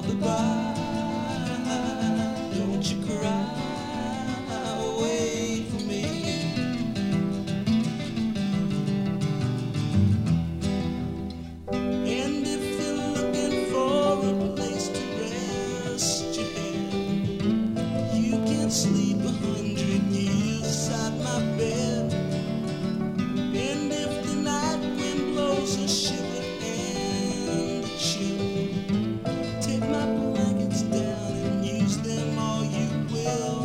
be by. Don't you cry, wait for me. And if you're looking for a place to rest your head, you can sleep 100 years beside my bed. And if the night wind blows a shiver and a chill, take my blankets down and use them all you will.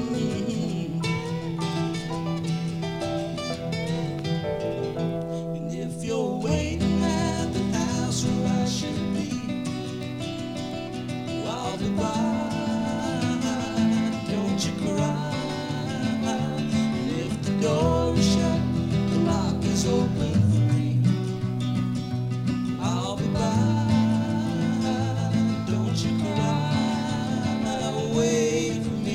And if you're waiting at the house where I should be, I'll be by. Don't you cry. And if the door is shut, the lock is open free, I'll be by. Don't you cry, wait for me.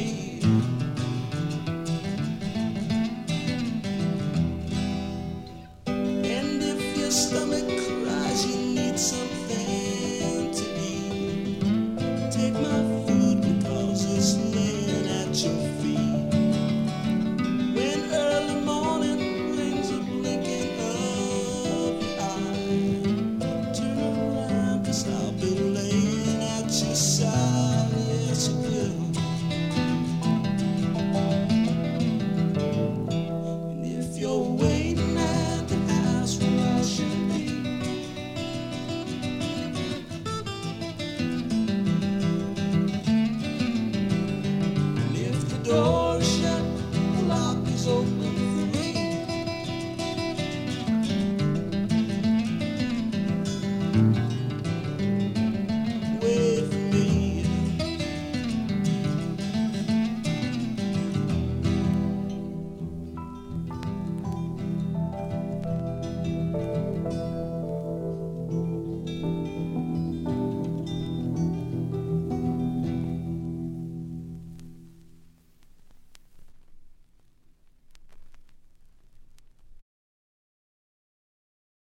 And if your stomach cries you need something to eat, take my food because it's laying at your feet. When early morning brings a blinking of your eye, turn around 'cause I'll be laying at your side.